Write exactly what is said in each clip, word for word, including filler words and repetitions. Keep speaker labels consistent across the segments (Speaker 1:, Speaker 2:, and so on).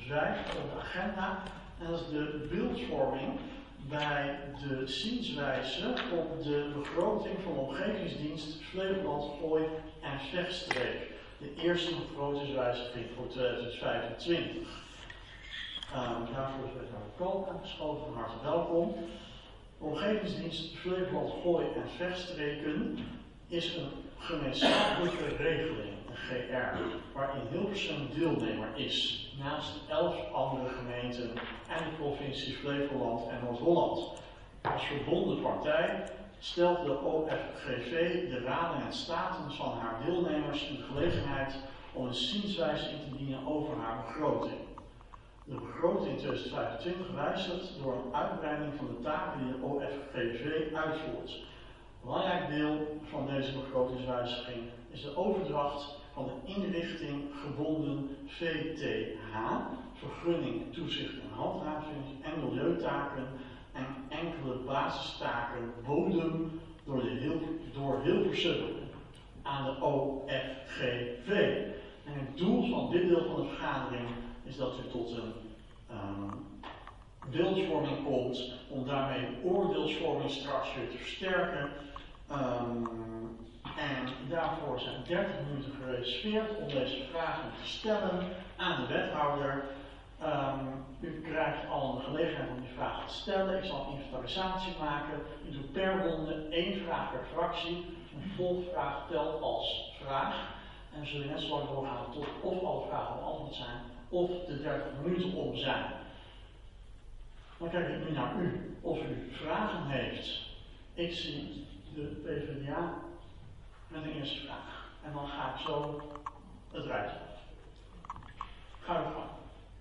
Speaker 1: vijf op de agenda. En dat is de beeldvorming bij de zienswijze op de begroting van de Omgevingsdienst Flevoland, Gooi en Vechtstreek. De eerste begrotingswijziging voor tweeduizend vijfentwintig. Um, daarvoor is wethouder Kool aangeschoven, van harte welkom. De Omgevingsdienst Flevoland, Gooi en Vechtstreken is een gemeenschappelijke regeling, een G R, waarin Hilversum deelnemer is, naast elf andere gemeenten en de provincie Flevoland en Noord-Holland. Als verbonden partij stelt de O F G V de raden en staten van haar deelnemers in de gelegenheid om een zienswijze in te dienen over haar begroting. De begroting tweeduizend vijfentwintig wijzigt door een uitbreiding van de taken die de O F G V uitvoert. Een belangrijk deel van deze begrotingswijziging is de overdracht van de inrichting gebonden V T H, vergunning, toezicht en handhaving en milieutaken en enkele basistaken bodem door, de heel, door Hilversum aan de O F G V. En het doel van dit deel van de vergadering is dat u tot een um, beeldvorming komt om daarmee de oordeelsvorming straks weer te versterken. Um, en daarvoor zijn dertig minuten gereserveerd om deze vragen te stellen aan de wethouder. Um, u krijgt al een gelegenheid om die vragen te stellen. Ik zal een inventarisatie maken. U doet per ronde één vraag per fractie. Een volgvraag telt als vraag. En we zullen net zo lang doorgaan tot of alle vragen beantwoord zijn, of de dertig minuten om zijn. Dan kijk ik nu naar u, of u vragen heeft. Ik zie de P V D A met een eerste vraag. En dan ga ik zo het rijtje af. Ga u gang.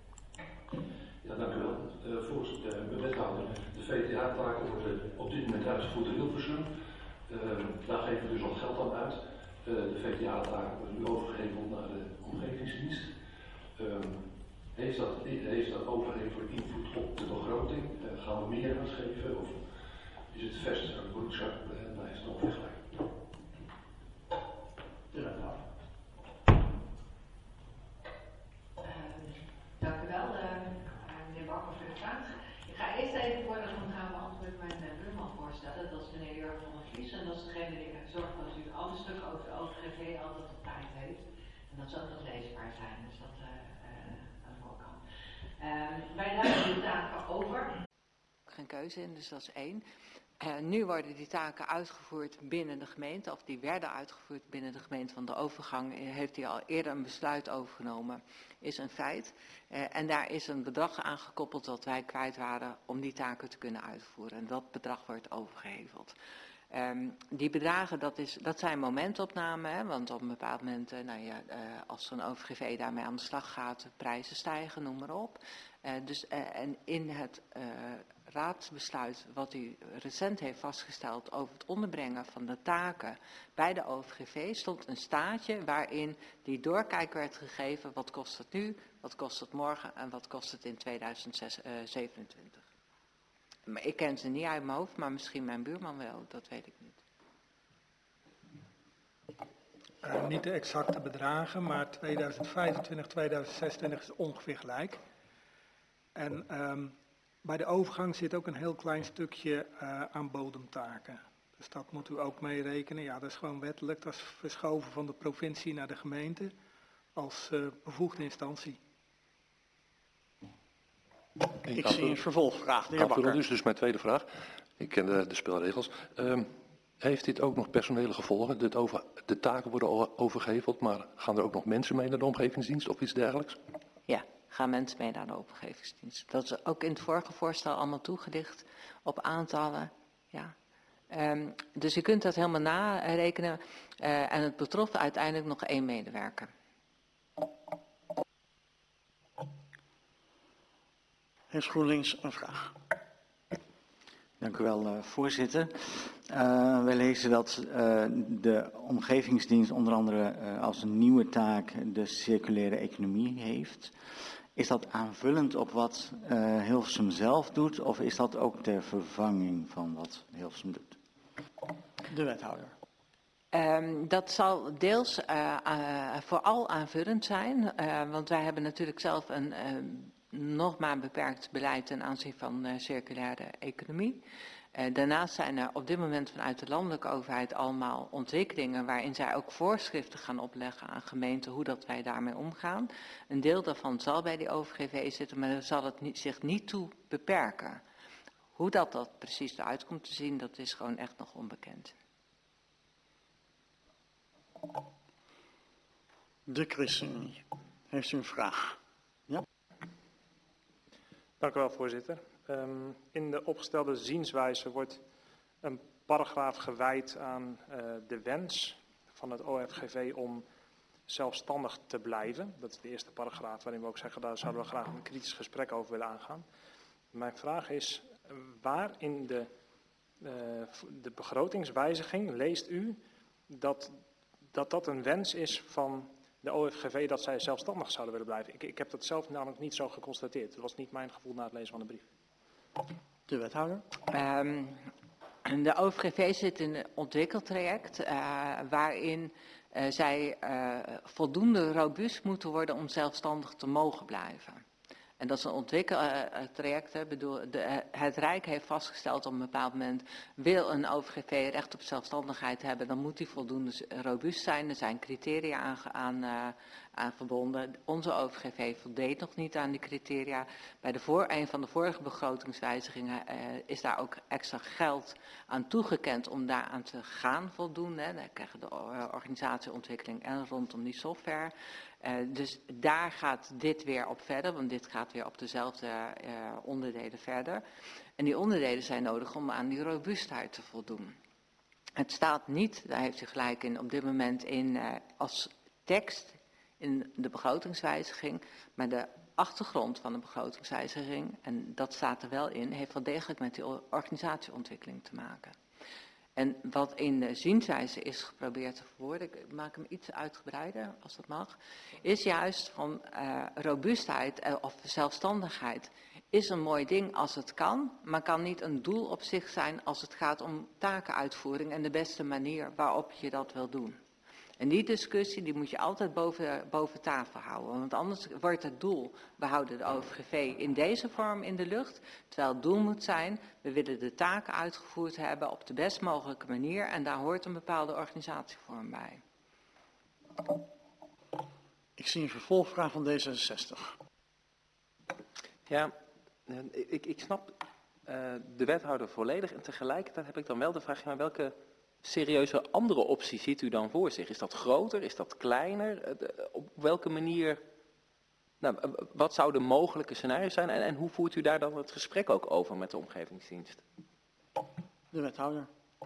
Speaker 2: Ja, dank u wel. Uh, voorzitter, uh, wethouder, de V T H-taken worden op dit moment uitgevoerd in Hilversum. Uh, daar geven we dus al geld aan uit. Uh, de V T H-taken worden nu overgeheveld naar de Omgevingsdienst. Uh, heeft, dat, heeft dat overhevelen invloed op de begroting? Uh, gaan we meer uitgeven? Of is het vestig aan de broekzak en blijft het ongeveer gelijk?
Speaker 1: De wethouder.
Speaker 3: Dank u wel, uh, meneer Bakker, voor de vraag. Ik ga eerst even voor de gaan beantwoorden mijn uh, buurman voorstellen. Dat is meneer Jurgen van der Vlies. En dat is degene die zorgt dat u alle stukken over de O V G V altijd op tijd heeft. En dat zou ook leesbaar zijn, dus dat uh, uh, aan de voorkant. Uh, wij laten de taken over.
Speaker 4: Geen keuze in, dus dat is één. Uh, nu worden die taken uitgevoerd binnen de gemeente, of die werden uitgevoerd binnen de gemeente. Van de overgang heeft hij al eerder een besluit overgenomen, is een feit. Uh, en daar is een bedrag aan gekoppeld dat wij kwijt waren om die taken te kunnen uitvoeren. En dat bedrag wordt overgeheveld. Um, die bedragen, dat, is, dat zijn momentopnamen, hè, want op een bepaald moment, uh, nou ja, uh, als zo'n O V G V daarmee aan de slag gaat, prijzen stijgen, noem maar op. Uh, dus, uh, en in het uh, raadsbesluit wat u recent heeft vastgesteld over het onderbrengen van de taken bij de O V G V stond een staatje waarin die doorkijk werd gegeven, wat kost het nu, wat kost het morgen en wat kost het in tweeduizend zevenentwintig. Maar ik ken ze niet uit mijn hoofd, maar misschien mijn buurman wel, dat weet ik niet.
Speaker 5: Uh, niet de exacte bedragen, maar tweeduizend vijfentwintig, tweeduizend zesentwintig is ongeveer gelijk. En um, bij de overgang zit ook een heel klein stukje uh, aan bodemtaken. Dus dat moet u ook mee rekenen. Ja, dat is gewoon wettelijk. Dat is verschoven van de provincie naar de gemeente als uh, bevoegde instantie.
Speaker 6: Ik, ik zie een vervolgvraag, de heer Bakker.
Speaker 2: Dus, dus mijn tweede vraag. Ik ken de, de spelregels. Um, heeft dit ook nog personele gevolgen? Dit over, de taken worden overgeheveld, maar gaan er ook nog mensen mee naar de omgevingsdienst of iets dergelijks?
Speaker 4: Ja, gaan mensen mee naar de omgevingsdienst. Dat is ook in het vorige voorstel allemaal toegedicht op aantallen. Ja. Um, dus je kunt dat helemaal narekenen. Uh, en het betrof uiteindelijk nog één medewerker.
Speaker 6: Heeft GroenLinks een vraag?
Speaker 7: Dank u wel, uh, voorzitter. Uh, wij lezen dat uh, de omgevingsdienst onder andere uh, als een nieuwe taak de circulaire economie heeft. Is dat aanvullend op wat uh, Hilversum zelf doet of is dat ook ter vervanging van wat Hilversum doet?
Speaker 6: De wethouder.
Speaker 4: Um, dat zal deels uh, uh, vooral aanvullend zijn, uh, want wij hebben natuurlijk zelf een uh, nog maar beperkt beleid ten aanzien van uh, circulaire economie. Uh, daarnaast zijn er op dit moment vanuit de landelijke overheid allemaal ontwikkelingen waarin zij ook voorschriften gaan opleggen aan gemeenten hoe dat wij daarmee omgaan. Een deel daarvan zal bij die O V G V zitten, maar daar zal het niet, zich niet toe beperken. Hoe dat, dat precies eruit komt te zien, dat is gewoon echt nog onbekend.
Speaker 6: De ChristenUnie. Heeft u een vraag? Ja?
Speaker 8: Dank u wel, voorzitter. Um, in de opgestelde zienswijze wordt een paragraaf gewijd aan uh, de wens van het O V G V om zelfstandig te blijven. Dat is de eerste paragraaf waarin we ook zeggen, daar zouden we graag een kritisch gesprek over willen aangaan. Mijn vraag is, waar in de, uh, de begrotingswijziging leest u dat, dat dat een wens is van de O V G V dat zij zelfstandig zouden willen blijven? Ik, ik heb dat zelf namelijk niet zo geconstateerd. Dat was niet mijn gevoel na het lezen van de brief.
Speaker 6: De wethouder.
Speaker 4: Um, de O V G V zit in een ontwikkeltraject uh, waarin uh, zij uh, voldoende robuust moeten worden om zelfstandig te mogen blijven. En dat is een ontwikkeltraject. Uh, bedoel, de, uh, het Rijk heeft vastgesteld op een bepaald moment, wil een O V G V recht op zelfstandigheid hebben, dan moet die voldoende robuust zijn. Er zijn criteria aan, aan, uh, aan verbonden. Onze O V G V voldeed nog niet aan die criteria. Bij de voor, een van de vorige begrotingswijzigingen uh, is daar ook extra geld aan toegekend om daaraan te gaan voldoen. Hè. Dan krijgen de uh, organisatieontwikkeling en rondom die software. Uh, dus daar gaat dit weer op verder, want dit gaat weer op dezelfde uh, onderdelen verder. En die onderdelen zijn nodig om aan die robuustheid te voldoen. Het staat niet, daar heeft u gelijk in, op dit moment in uh, als tekst in de begrotingswijziging, maar de achtergrond van de begrotingswijziging, en dat staat er wel in, heeft wel degelijk met die organisatieontwikkeling te maken. En wat in de zienswijze is geprobeerd te verwoorden, ik maak hem iets uitgebreider als dat mag, is juist van uh, robuustheid uh, of zelfstandigheid is een mooi ding als het kan, maar kan niet een doel op zich zijn als het gaat om takenuitvoering en de beste manier waarop je dat wil doen. En die discussie die moet je altijd boven, boven tafel houden, want anders wordt het doel, we houden de O V G V in deze vorm in de lucht, terwijl het doel moet zijn, we willen de taken uitgevoerd hebben op de best mogelijke manier en daar hoort een bepaalde organisatievorm bij.
Speaker 6: Ik zie een vervolgvraag van D zesenzestig.
Speaker 9: Ja, ik, ik snap uh, de wethouder volledig en tegelijkertijd heb ik dan wel de vraag, maar welke serieuze andere optie ziet u dan voor zich? Is dat groter? Is dat kleiner? Op welke manier, nou, wat zouden mogelijke scenario's zijn en, en hoe voert u daar dan het gesprek ook over met de omgevingsdienst?
Speaker 6: De wethouder.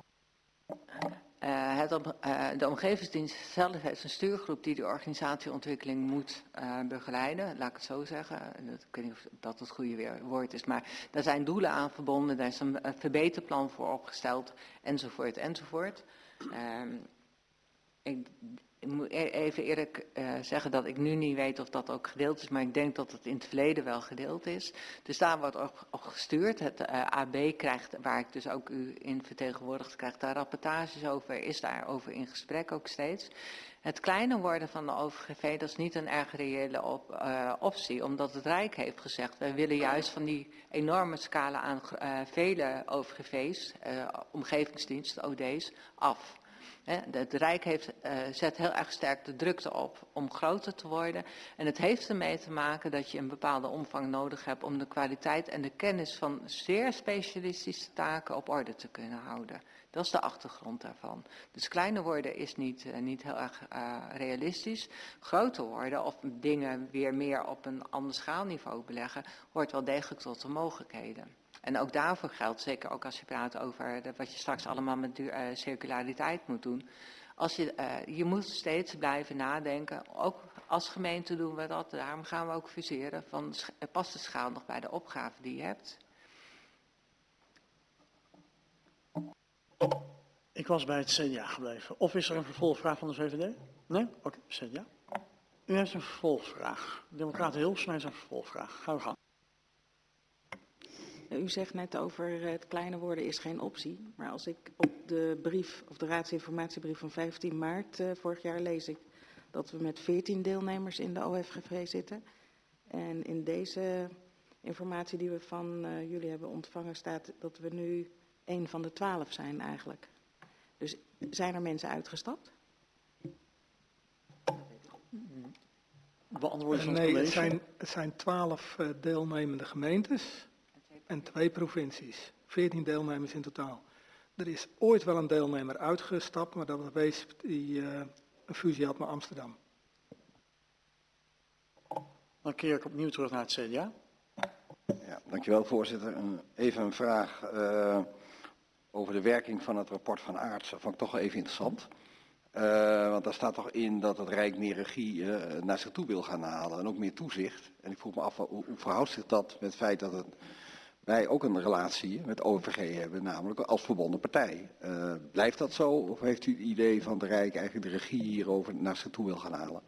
Speaker 4: Uh, het om, uh, de omgevingsdienst zelf heeft een stuurgroep die de organisatieontwikkeling moet uh, begeleiden, laat ik het zo zeggen. Dat, ik weet niet of dat het goede weer, woord is, maar daar zijn doelen aan verbonden, daar is een, een verbeterplan voor opgesteld, enzovoort, enzovoort. Uh, ik, ik moet even eerlijk uh, zeggen dat ik nu niet weet of dat ook gedeeld is, maar ik denk dat het in het verleden wel gedeeld is. Dus daar wordt op, op gestuurd. Het uh, A B krijgt, waar ik dus ook u in vertegenwoordigd, krijgt daar rapportages over, is daarover in gesprek ook steeds. Het kleiner worden van de O V G V, dat is niet een erg reële op, uh, optie, omdat het Rijk heeft gezegd, wij willen juist van die enorme scala aan uh, vele O V G V's, uh, omgevingsdiensten, O D's, af. Het Rijk heeft, uh, zet heel erg sterk de drukte op om groter te worden. En het heeft ermee te maken dat je een bepaalde omvang nodig hebt om de kwaliteit en de kennis van zeer specialistische taken op orde te kunnen houden. Dat is de achtergrond daarvan. Dus kleiner worden is niet, uh, niet heel erg uh, realistisch. Groter worden of dingen weer meer op een ander schaalniveau beleggen, hoort wel degelijk tot de mogelijkheden. En ook daarvoor geldt, zeker ook als je praat over de, wat je straks allemaal met uh, circulariteit moet doen. Als je, uh, je moet steeds blijven nadenken, ook als gemeente doen we dat, daarom gaan we ook fuseren, van past de schaal nog bij de opgave die je hebt?
Speaker 6: Ik was bij het C D A gebleven. Of is er een vervolgvraag van de V V D? Nee? Oké, okay, C D A. U heeft een vervolgvraag. Democraten Hilfsma heeft een vervolgvraag. Gaan we gaan.
Speaker 10: U zegt net over het kleiner worden is geen optie. Maar als ik op de brief, of de raadsinformatiebrief van vijftien maart uh, vorig jaar lees ik dat we met veertien deelnemers in de O F G V zitten. En in deze informatie die we van uh, jullie hebben ontvangen staat dat we nu een van de twaalf zijn eigenlijk. Dus zijn er mensen uitgestapt?
Speaker 6: Beantwoorden van het
Speaker 5: Nee, het
Speaker 6: college.
Speaker 5: zijn, het zijn twaalf uh, deelnemende gemeentes en twee provincies. veertien deelnemers in totaal. Er is ooit wel een deelnemer uitgestapt, maar dat was Weesp die uh, een fusie had met Amsterdam.
Speaker 6: Dan keer ik opnieuw terug naar het C D A.
Speaker 11: Ja, dankjewel voorzitter. Een, even een vraag uh, over de werking van het rapport van Aarts. Dat vond ik toch wel even interessant. Uh, want daar staat toch in dat het Rijk meer regie uh, naar zich toe wil gaan halen en ook meer toezicht. En ik vroeg me af, hoe, hoe verhoudt zich dat met het feit dat het, wij ook een relatie met O V G hebben, namelijk als verbonden partij. Uh, blijft dat zo of heeft u het idee van het Rijk eigenlijk de regie hierover naar zich toe wil gaan halen?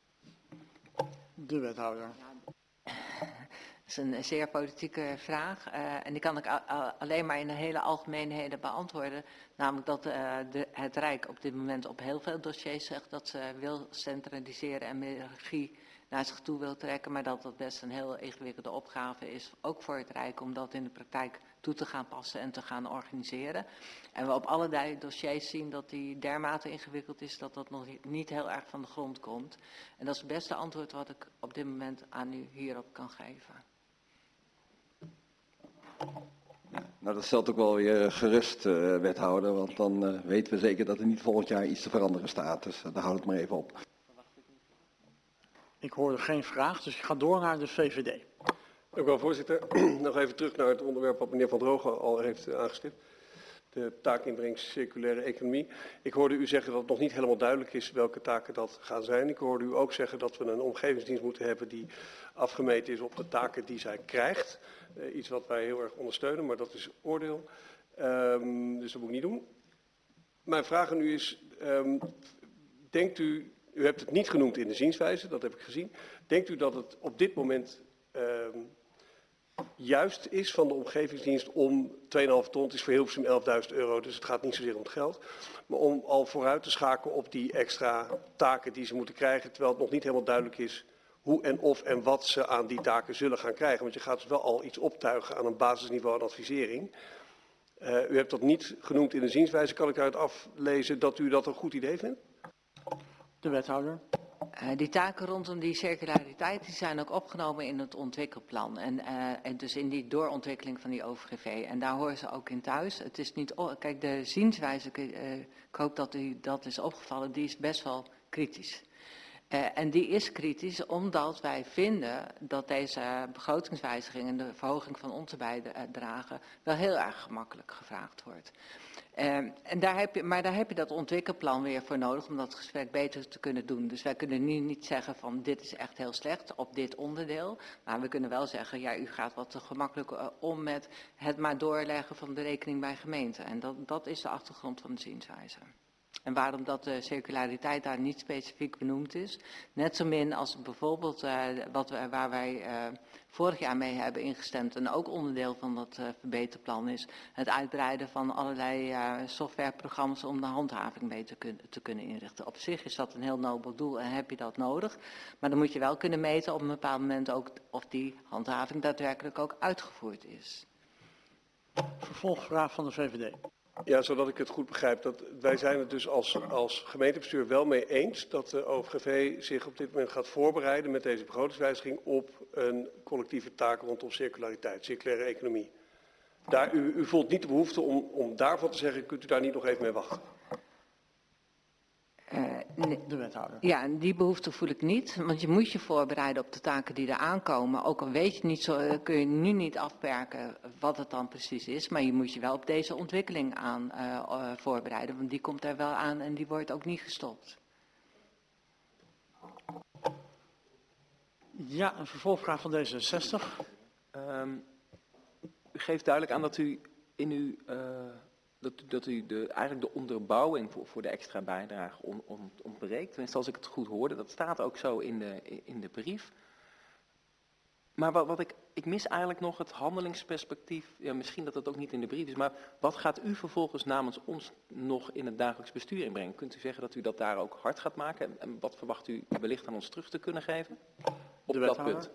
Speaker 6: De wethouder.
Speaker 4: Dat is een zeer politieke vraag uh, en die kan ik a- a- alleen maar in de hele algemeenheden beantwoorden. Namelijk dat uh, de, het Rijk op dit moment op heel veel dossiers zegt dat ze wil centraliseren en meer regie naar zich toe wil trekken. Maar dat dat best een heel ingewikkelde opgave is, ook voor het Rijk, om dat in de praktijk toe te gaan passen en te gaan organiseren. En we op allerlei dossiers zien dat die dermate ingewikkeld is dat dat nog niet heel erg van de grond komt. En dat is het beste antwoord wat ik op dit moment aan u hierop kan geven.
Speaker 11: Nou, dat stelt ook wel weer gerust, uh, wethouder, want dan uh, weten we zeker dat er niet volgend jaar iets te veranderen staat. Dus uh, daar houdt het maar even op.
Speaker 6: Ik hoorde geen vraag, dus ik ga door naar de V V D.
Speaker 12: Dank u wel, voorzitter. Nog even terug naar het onderwerp wat meneer Van Drogen al heeft uh, aangestipt. De taakinbrengst circulaire economie. Ik hoorde u zeggen dat het nog niet helemaal duidelijk is welke taken dat gaan zijn. Ik hoorde u ook zeggen dat we een omgevingsdienst moeten hebben die afgemeten is op de taken die zij krijgt. Uh, iets wat wij heel erg ondersteunen, maar dat is oordeel. Um, dus dat moet ik niet doen. Mijn vraag aan u is, um, denkt u, u hebt het niet genoemd in de zienswijze, dat heb ik gezien. Denkt u dat het op dit moment um, juist is van de omgevingsdienst om twee komma vijf ton, het is voor Hilversum elfduizend euro, dus het gaat niet zozeer om het geld, maar om al vooruit te schakelen op die extra taken die ze moeten krijgen, terwijl het nog niet helemaal duidelijk is hoe en of en wat ze aan die taken zullen gaan krijgen. Want je gaat dus wel al iets optuigen aan een basisniveau aan advisering. Uh, u hebt dat niet genoemd in de zienswijze. Kan ik uit aflezen dat u dat een goed idee vindt?
Speaker 6: De wethouder.
Speaker 4: Uh, die taken rondom die circulariteit die zijn ook opgenomen in het ontwikkelplan. En, uh, en dus in die doorontwikkeling van die O V G V. En daar horen ze ook in thuis. Het is niet, oh, kijk, de zienswijze, uh, ik hoop dat u dat is opgevallen, die is best wel kritisch. Uh, en die is kritisch omdat wij vinden dat deze begrotingswijziging en de verhoging van onze bijdragen wel heel erg gemakkelijk gevraagd wordt. Uh, en daar heb je, maar daar heb je dat ontwikkelplan weer voor nodig om dat gesprek beter te kunnen doen. Dus wij kunnen nu niet zeggen van dit is echt heel slecht op dit onderdeel. Maar we kunnen wel zeggen, ja, u gaat wat te gemakkelijk uh, om met het maar doorleggen van de rekening bij gemeenten. En dat, dat is de achtergrond van de zienswijze. En waarom dat de circulariteit daar niet specifiek benoemd is. Net zo min als bijvoorbeeld uh, wat we, waar wij uh, vorig jaar mee hebben ingestemd. En ook onderdeel van dat uh, verbeterplan is het uitbreiden van allerlei uh, softwareprogramma's om de handhaving mee te, kun, te kunnen inrichten. Op zich is dat een heel nobel doel en heb je dat nodig. Maar dan moet je wel kunnen meten op een bepaald moment ook of die handhaving daadwerkelijk ook uitgevoerd is.
Speaker 6: Vervolgvraag van de V V D.
Speaker 12: Ja, zodat ik het goed begrijp. Dat, wij zijn het dus als, als gemeentebestuur wel mee eens dat de O V G V zich op dit moment gaat voorbereiden met deze begrotingswijziging op een collectieve taak rondom circulariteit, circulaire economie. Daar, u, u voelt niet de behoefte om, om daarvan te zeggen, kunt u daar niet nog even mee wachten?
Speaker 4: Uh, nee.
Speaker 6: De wethouder.
Speaker 4: Ja, en die behoefte voel ik niet, want je moet je voorbereiden op de taken die er aankomen. Ook al weet je niet zo, kun je nu niet afperken wat het dan precies is, maar je moet je wel op deze ontwikkeling aan uh, uh, voorbereiden, want die komt er wel aan en die wordt ook niet gestopt.
Speaker 6: Ja, een vervolgvraag van D zesenzestig.
Speaker 9: Um, u geeft duidelijk aan dat u in uw... Uh, Dat, dat u de, eigenlijk de onderbouwing voor, voor de extra bijdrage on, on, ontbreekt. Tenminste, als ik het goed hoorde, dat staat ook zo in de, in de brief. Maar wat, wat ik, ik mis eigenlijk nog het handelingsperspectief. Ja, misschien dat het ook niet in de brief is, maar wat gaat u vervolgens namens ons nog in het dagelijks bestuur inbrengen? Kunt u zeggen dat u dat daar ook hard gaat maken? En, en wat verwacht u wellicht aan ons terug te kunnen geven op dat punt?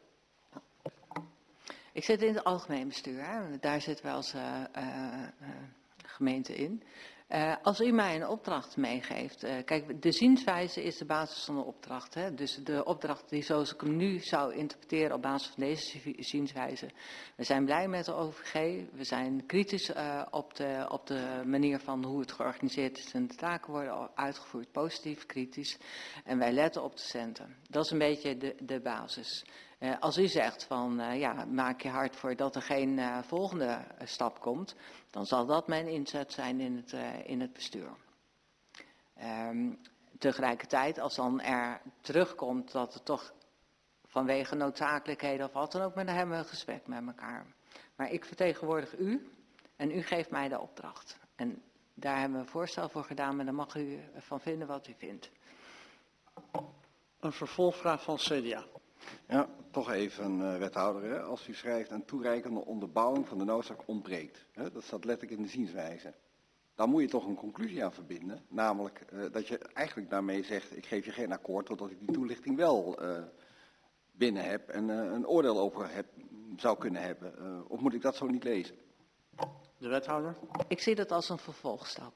Speaker 4: Ik zit in het algemeen bestuur, hè. Daar zitten we als uh, uh, uh, gemeente in. Uh, als u mij een opdracht meegeeft, uh, kijk, de zienswijze is de basis van de opdracht. Hè? Dus de opdracht die zoals ik hem nu zou interpreteren op basis van deze zienswijze. We zijn blij met de O V G, we zijn kritisch uh, op, de, op de manier van hoe het georganiseerd is en de taken worden uitgevoerd, positief, kritisch. En wij letten op de centen. Dat is een beetje de, de basis. Uh, als u zegt van, uh, ja, maak je hard voor dat er geen uh, volgende uh, stap komt, dan zal dat mijn inzet zijn in het, uh, in het bestuur. Um, tegelijkertijd, als dan er terugkomt dat het toch vanwege noodzakelijkheden of wat dan ook, maar dan hebben we een gesprek met elkaar. Maar ik vertegenwoordig u en u geeft mij de opdracht. En daar hebben we een voorstel voor gedaan, maar dan mag u van vinden wat u vindt.
Speaker 6: Een vervolgvraag van C D A.
Speaker 11: Ja, toch even, uh, wethouder. Hè? Als u schrijft een toereikende onderbouwing van de noodzaak ontbreekt. Hè? Dat staat letterlijk in de zienswijze. Dan moet je toch een conclusie aan verbinden. Namelijk uh, dat je eigenlijk daarmee zegt, ik geef je geen akkoord totdat ik die toelichting wel uh, binnen heb en uh, een oordeel over heb, zou kunnen hebben. Uh, of moet ik dat zo niet lezen?
Speaker 6: De wethouder.
Speaker 4: Ik zie dat als een vervolgstap.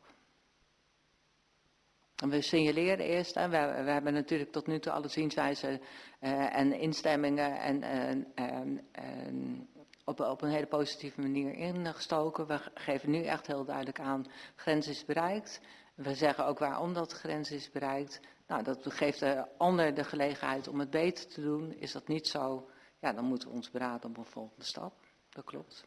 Speaker 4: En we signaleren eerst, hè, we, we hebben natuurlijk tot nu toe alle zienswijzen uh, en instemmingen en, en, en, en op, op een hele positieve manier ingestoken. We geven nu echt heel duidelijk aan, grens is bereikt. We zeggen ook waarom dat grens is bereikt. Nou, dat geeft de ander de gelegenheid om het beter te doen. Is dat niet zo, ja, dan moeten we ons beraden op een volgende stap. Dat klopt.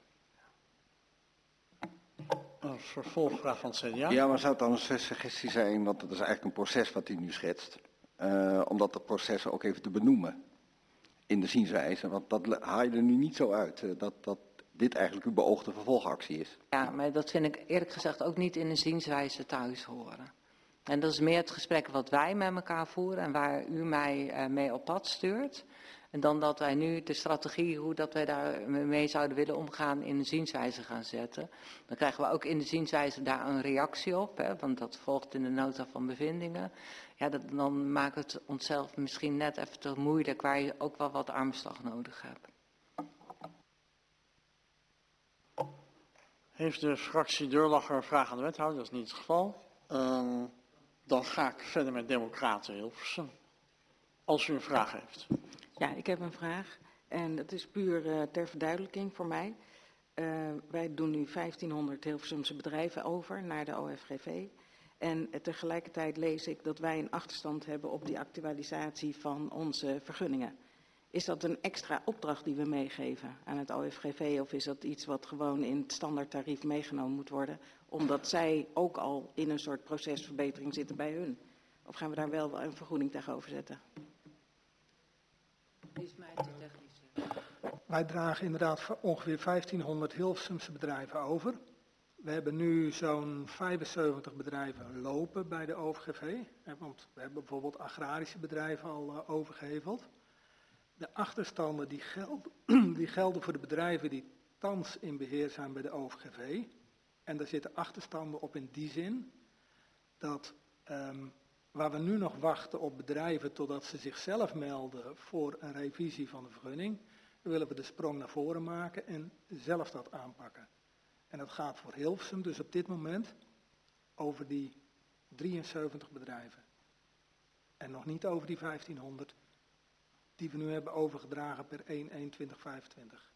Speaker 6: Een vervolgvraag van het C D A.
Speaker 11: Ja, maar zou het dan een suggestie zijn, want dat is eigenlijk een proces wat u nu schetst, uh, om dat proces ook even te benoemen in de zienswijze, want dat haal je er nu niet zo uit, uh, dat, dat dit eigenlijk uw beoogde vervolgactie is.
Speaker 4: Ja, maar dat vind ik eerlijk gezegd ook niet in de zienswijze thuis horen. En dat is meer het gesprek wat wij met elkaar voeren en waar u mij uh, mee op pad stuurt. En dan dat wij nu de strategie, hoe dat wij daar mee zouden willen omgaan, in de zienswijze gaan zetten. Dan krijgen we ook in de zienswijze daar een reactie op, hè, want dat volgt in de nota van bevindingen. Ja, dat, dan maakt het onszelf misschien net even te moeilijk, waar je ook wel wat armslag nodig hebt.
Speaker 6: Heeft de fractie Deurlacher een vraag aan de wethouder? Dat is niet het geval. Uh, dan ga ik verder met Democraten Hilversum. Als u een vraag heeft.
Speaker 10: Ja, ik heb een vraag en het is puur uh, ter verduidelijking voor mij. Uh, wij doen nu vijftienhonderd Hilversumse bedrijven over naar de O F G V. En uh, tegelijkertijd lees ik dat wij een achterstand hebben op die actualisatie van onze vergunningen. Is dat een extra opdracht die we meegeven aan het O F G V of is dat iets wat gewoon in het standaardtarief meegenomen moet worden? Omdat zij ook al in een soort procesverbetering zitten bij hun. Of gaan we daar wel een vergoeding tegenover zetten?
Speaker 4: Is mij te technisch.
Speaker 5: Wij dragen inderdaad ongeveer vijftienhonderd Hilversumse bedrijven over. We hebben nu zo'n vijfenzeventig bedrijven lopen bij de O V G V. Want we hebben bijvoorbeeld agrarische bedrijven al uh, overgeheveld. De achterstanden die gelden, die gelden voor de bedrijven die thans in beheer zijn bij de O V G V. En daar zitten achterstanden op in die zin dat um, waar we nu nog wachten op bedrijven totdat ze zichzelf melden voor een revisie van de vergunning, dan willen we de sprong naar voren maken en zelf dat aanpakken. En dat gaat voor Hilversum dus op dit moment over die drieënzeventig bedrijven. En nog niet over die vijftienhonderd die we nu hebben overgedragen per één één twintig vijfentwintig.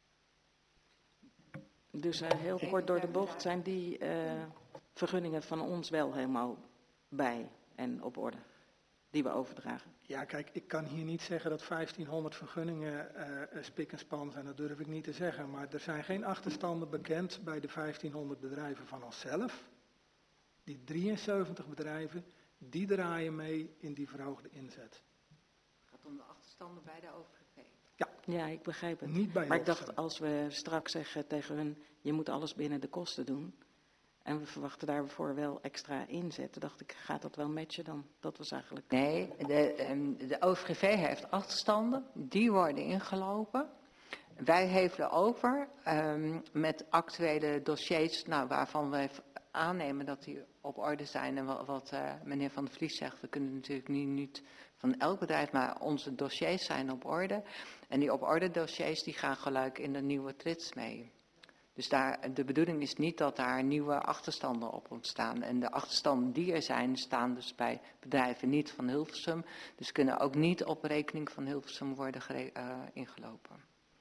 Speaker 10: Dus uh, heel kort door de bocht zijn die uh, vergunningen van ons wel helemaal bij en op orde, die we overdragen.
Speaker 5: Ja, kijk, ik kan hier niet zeggen dat vijftienhonderd vergunningen uh, spik en span zijn, dat durf ik niet te zeggen. Maar er zijn geen achterstanden bekend bij de vijftienhonderd bedrijven van onszelf. Die drieënzeventig bedrijven, die draaien mee in die verhoogde inzet.
Speaker 4: Het gaat om de achterstanden bij de O V G V.
Speaker 5: Ja,
Speaker 10: ja, ik begrijp het.
Speaker 5: Niet bij
Speaker 10: maar ik dacht,
Speaker 5: Hilversum.
Speaker 10: als we straks zeggen tegen hun, je moet alles binnen de kosten doen. En we verwachten daarvoor wel extra inzet. Dacht ik, gaat dat wel matchen dan? Dat was eigenlijk...
Speaker 4: Nee, de, de O V G V heeft achterstanden, die worden ingelopen. wij hevelen over um, met actuele dossiers, nou, waarvan wij aannemen dat die op orde zijn. En wat, wat uh, meneer Van der Vlies zegt, we kunnen natuurlijk niet, niet van elk bedrijf, maar onze dossiers zijn op orde. En die op orde dossiers die gaan gelijk in de nieuwe trits mee. Dus daar, de bedoeling is niet dat daar nieuwe achterstanden op ontstaan. En de achterstanden die er zijn, staan dus bij bedrijven niet van Hilversum. Dus kunnen ook niet op rekening van Hilversum worden gere- uh, ingelopen.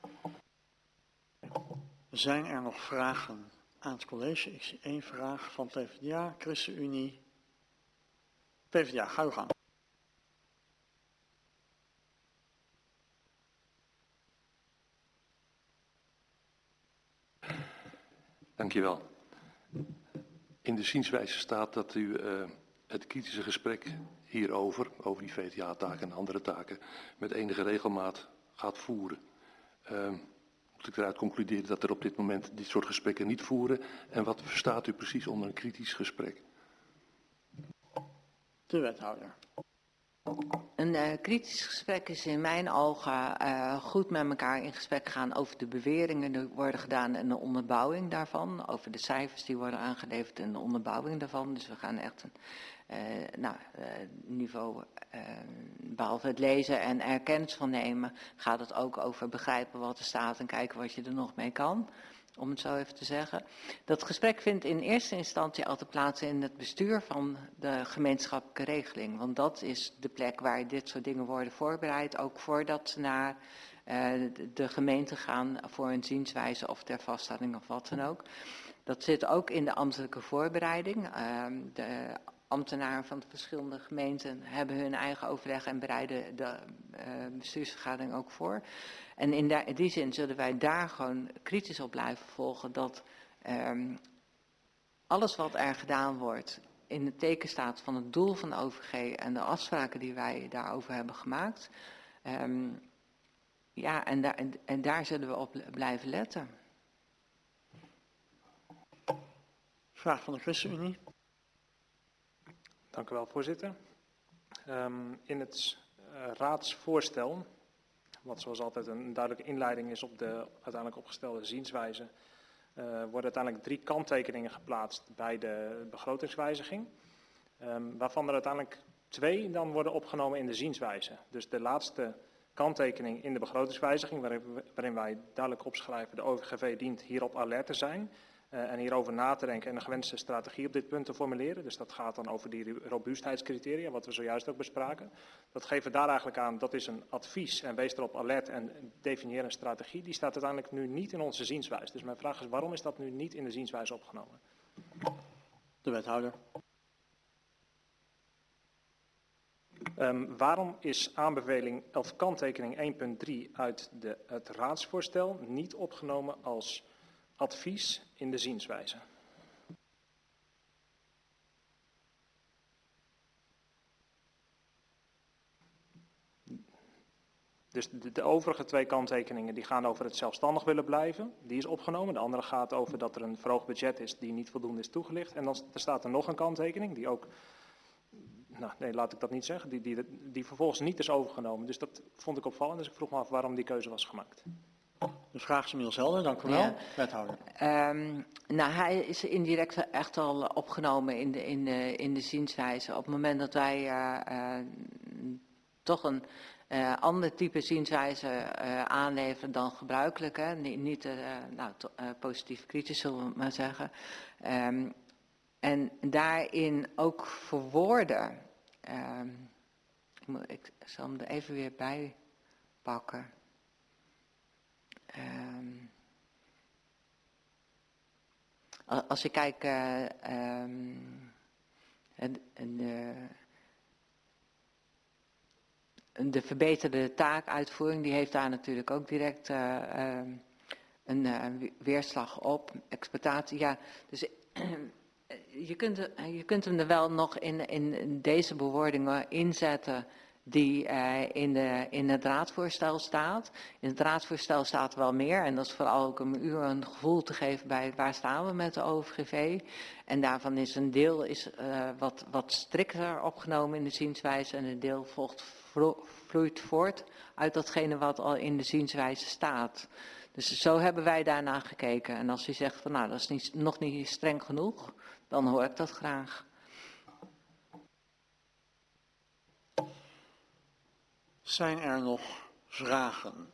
Speaker 6: Zijn er nog vragen aan het college? Ik zie één vraag van P v d A, ChristenUnie. P v d A, ga uw gang.
Speaker 2: Dankjewel. In de zienswijze staat dat u uh, het kritische gesprek hierover, over die V T A-taken en andere taken, met enige regelmaat gaat voeren. Uh, moet ik eruit concluderen dat er op dit moment dit soort gesprekken niet voeren? En wat verstaat u precies onder een kritisch gesprek?
Speaker 6: De wethouder.
Speaker 4: Een uh, kritisch gesprek is in mijn ogen uh, goed met elkaar in gesprek gaan over de beweringen die worden gedaan en de onderbouwing daarvan. Over de cijfers die worden aangeleverd en de onderbouwing daarvan. Dus we gaan echt een uh, nou, uh, niveau, uh, behalve het lezen en er kennis van nemen, gaat het ook over begrijpen wat er staat en kijken wat je er nog mee kan. Om het zo even te zeggen. Dat gesprek vindt in eerste instantie altijd plaats in het bestuur van de gemeenschappelijke regeling. Want dat is de plek waar dit soort dingen worden voorbereid. Ook voordat ze naar uh, de gemeente gaan voor een zienswijze of ter vaststelling of wat dan ook. Dat zit ook in de ambtelijke voorbereiding. Uh, de ambtenaren van de verschillende gemeenten hebben hun eigen overleg en bereiden de uh, bestuursvergadering ook voor. En in, da- in die zin zullen wij daar gewoon kritisch op blijven volgen dat um, alles wat er gedaan wordt in het teken staat van het doel van de O V G en de afspraken die wij daarover hebben gemaakt. Um, ja, en, da- en, en daar zullen we op blijven letten.
Speaker 6: Vraag van de ChristenUnie.
Speaker 8: Dank u wel, voorzitter. Um, in het uh, raadsvoorstel, wat zoals altijd een duidelijke inleiding is op de uiteindelijk opgestelde zienswijze, uh, worden uiteindelijk drie kanttekeningen geplaatst bij de begrotingswijziging, um, waarvan er uiteindelijk twee dan worden opgenomen in de zienswijze. Dus de laatste kanttekening in de begrotingswijziging, waarin, waarin wij duidelijk opschrijven de O V G V dient hierop alert te zijn. Uh, en hierover na te denken en een gewenste strategie op dit punt te formuleren. Dus dat gaat dan over die robuustheidscriteria, wat we zojuist ook bespraken. Dat geven we daar eigenlijk aan, dat is een advies en wees erop alert en definieer een strategie. Die staat uiteindelijk nu niet in onze zienswijze. Dus mijn vraag is, waarom is dat nu niet in de zienswijze opgenomen?
Speaker 6: De wethouder.
Speaker 8: Um, waarom is aanbeveling of kanttekening één punt drie uit de, het raadsvoorstel niet opgenomen als advies in de zienswijze? Dus de, de overige twee kanttekeningen die gaan over het zelfstandig willen blijven. Die is opgenomen. De andere gaat over dat er een verhoogd budget is die niet voldoende is toegelicht. En dan er staat er nog een kanttekening die ook, nou nee, laat ik dat niet zeggen, die, die, die vervolgens niet is overgenomen. Dus dat vond ik opvallend. Dus ik vroeg me af waarom die keuze was gemaakt.
Speaker 6: De vraag is inmiddels helder, dank u wel. Ja. Wethouder.
Speaker 4: Um, nou, hij is indirect echt al opgenomen in de, in de, in de zienswijze. Op het moment dat wij uh, uh, toch een uh, ander type zienswijze uh, aanleveren dan gebruikelijk, hè? Niet, niet uh, nou, to, uh, positief kritisch zullen we maar zeggen. Um, en daarin ook verwoorden. Um, ik, moet, ik zal hem er even weer bij pakken. Um, als ik kijk uh, um, de, de verbeterde taakuitvoering, die heeft daar natuurlijk ook direct uh, um, een uh, weerslag op. Exploitatie, ja. Dus uh, je, kunt, je kunt hem er wel nog in, in deze bewoordingen inzetten die uh, in, de, in het raadsvoorstel staat. In het raadsvoorstel staat wel meer en dat is vooral ook om u een gevoel te geven bij waar staan we met de O V G V. En daarvan is een deel is, uh, wat, wat strikter opgenomen in de zienswijze en een deel volgt, vloeit voort uit datgene wat al in de zienswijze staat. Dus zo hebben wij daarna gekeken. En als u zegt van nou, dat is niet, nog niet streng genoeg, dan hoor ik dat graag.
Speaker 6: Zijn er nog vragen?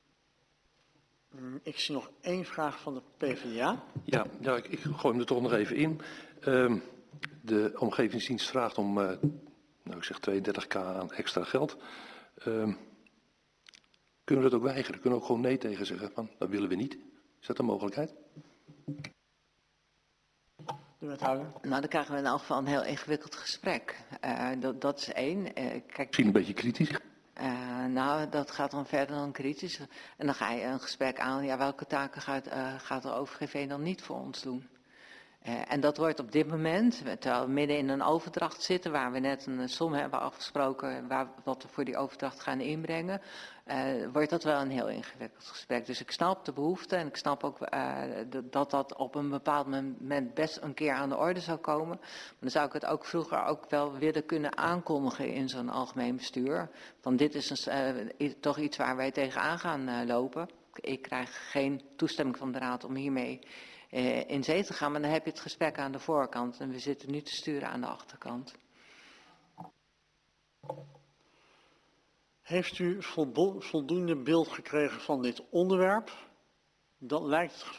Speaker 6: Ik zie nog één vraag van de PvdA.
Speaker 2: Ja, ja ik, ik gooi hem er toch nog even in. Um, de omgevingsdienst vraagt om, uh, nou ik zeg tweeëndertig k aan extra geld. Um, kunnen we dat ook weigeren? Kunnen we ook gewoon nee tegen zeggen van, dat willen we niet? Is dat een mogelijkheid?
Speaker 6: De wethouder.
Speaker 4: Nou, dan krijgen we in elk geval een heel ingewikkeld gesprek. Uh, dat, dat is één. Uh, kijk,
Speaker 2: Misschien een beetje kritisch.
Speaker 4: Uh, nou, dat gaat dan verder dan kritisch. En dan ga je een gesprek aan, ja, welke taken gaat, uh, gaat de O V G V dan niet voor ons doen? Uh, en dat wordt op dit moment, terwijl we midden in een overdracht zitten, waar we net een som hebben afgesproken, waar, wat we voor die overdracht gaan inbrengen, uh, wordt dat wel een heel ingewikkeld gesprek. Dus ik snap de behoefte en ik snap ook uh, dat dat op een bepaald moment best een keer aan de orde zou komen. Maar dan zou ik het ook vroeger ook wel willen kunnen aankondigen in zo'n algemeen bestuur. Van dit is een, uh, toch iets waar wij tegenaan gaan uh, lopen. Ik krijg geen toestemming van de raad om hiermee uh, in zee te gaan, maar dan heb je het gesprek aan de voorkant en we zitten nu te sturen aan de achterkant.
Speaker 6: Heeft u voldoende beeld gekregen van dit onderwerp? Dat lijkt het